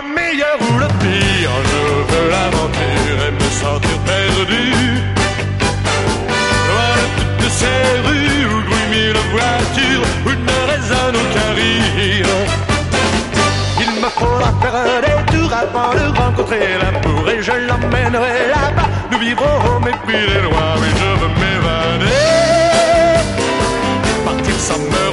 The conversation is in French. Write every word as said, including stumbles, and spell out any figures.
meilleur ou le pire, je veux l'aventure et me sentir perdu. Loin de toutes ces rues où grouillent mille voitures, où ne résonne aucun rire. Il me faudra faire un détour avant de rencontrer l'amour et je l'emmènerai là-bas. Nous vivrons au mépris des lois, mais je veux m'évader, partir sans me